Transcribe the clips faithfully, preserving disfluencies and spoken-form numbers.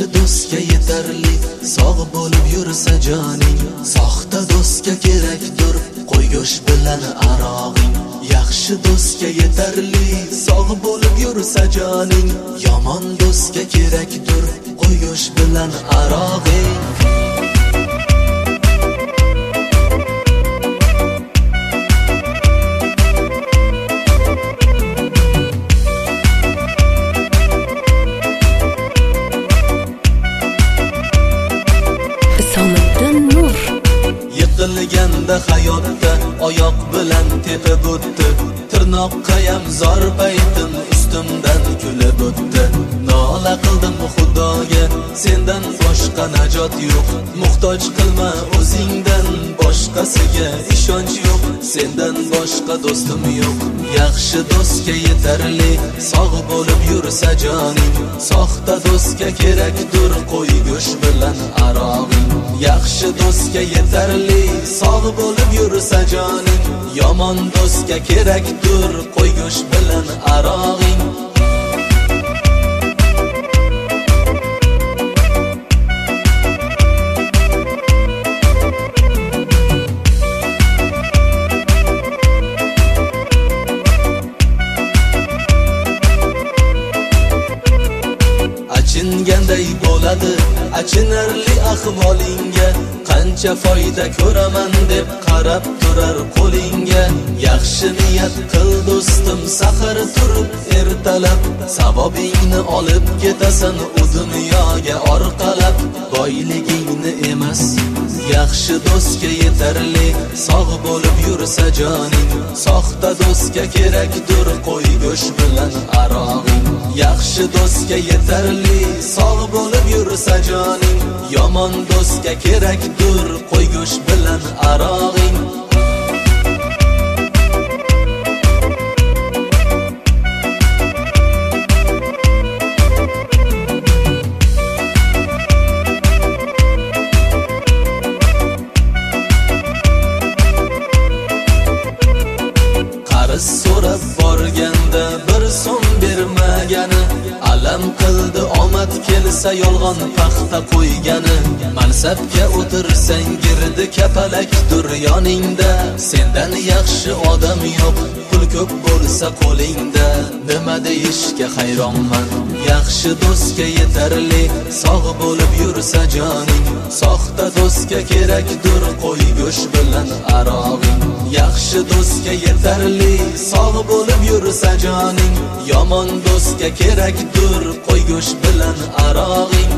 yaxshi do'stga yetarli sog' bo'lib yursa joning, soxta do'stga kerakdir qo'y go'sht bilan arog'ing. Yaxshi do'stga yetarli sog' bo'lib yursa joning, yomon do'stga kerakdir qo'y go'sht bilan arog'ing. Yiqilganda hayotda oyoq bilan tepib o'tdi, tirnoqqayam zor paytim ustimdan kulib o'tdi. Nola qildim Xudoga, sendan boshqa najot yo'q. Muhtoj qilma o'zingdan, boshqasiga ishonch yo'q. Sendan boshqa do'stim yo'q. Yaxshi do'stga yetarli sog' bo'lib yursa joning, soxta do'stga kerakdir qo'y go'sht bilan arog'ing. Yaxshi do'stga yetarli sog' bo'lib yursa joning, yomon do'stga kerakdir qo'y go'sht bilan arog'ing. Achinganday bo'ladi achinarli ahvolingga, qancha foyda ko'raman deb qarab turar qo'lingga. Yaxshi niyat qil do'stim, sahar turib ertalab, savobingni olib ketasan u dunyoga orqalab. Boyligingni emas, yaxshi do'stga yetarli sog' bo'lib yursa joning, soxta do'stga kerakdir qo'y go'sht bilan arog'ing. Yaxshi do'stga yetarli sog' bo'lib yursa joning, yomon do'stga kerakdir qo'y go'sht bilan arog'ing. Qarz so'rab borganda bir so'm bermagani, alam qildi omad kelsa yolg'on paxta qo'ygani. Mansabga o'tirsang girdi kapalakdir yoningda, sendan yaxshi odam yo'q pul ko'p bo'lsa qo'lingda. Nima deyishga hayronman, yaxshi do'stga yetarli sog' bo'lib yursa joning, soxta do'stga kerakdir qo'y go'sht bilan arog'ing. Yaxshi do'stga yetarli sog' bo'lib yursa joning, yomon do'stga kerakdir qo'y go'sht bilan arog'ing.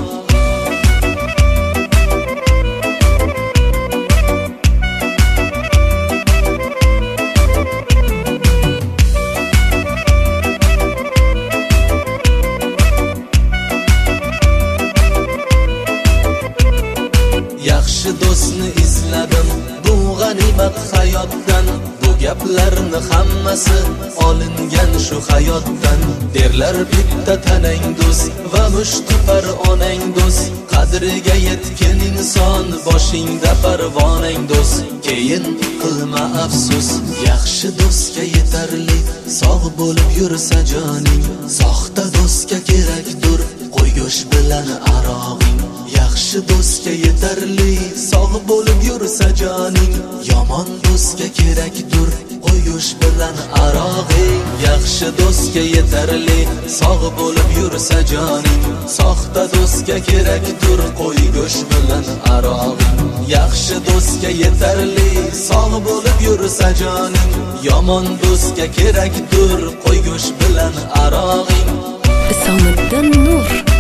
Yaxshi do'stni izladim bu g'animat hayotdan, bu gaplarni hammasi olingan shu hayotdan. Derlar bitta tanang do'st va mushtiqar onang do'st, qadriga yetgan inson boshingda parvonang do'st. Keyin qilma afsus, yaxshi do'stga yetarli sog' bo'lib yursa joning, soxta do'stga kerakdir qo'y go'sht bilan arog'ing. Yaxshi do'stga yetarli sog' bo'lib yursa joning, yomon do'stga kerakdir qo'y go'sht bilan arog'ing. Yaxshi do'stga yetarli sog' bo'lib yursa joning, soxta do'stga kerakdir qo'y go'sht bilan arog'ing. Yaxshi do'stga yetarli sog' bo'lib yursa joning, yomon do'stga kerakdir qo'y go'sht bilan arog'ing. Isomiddin Nur.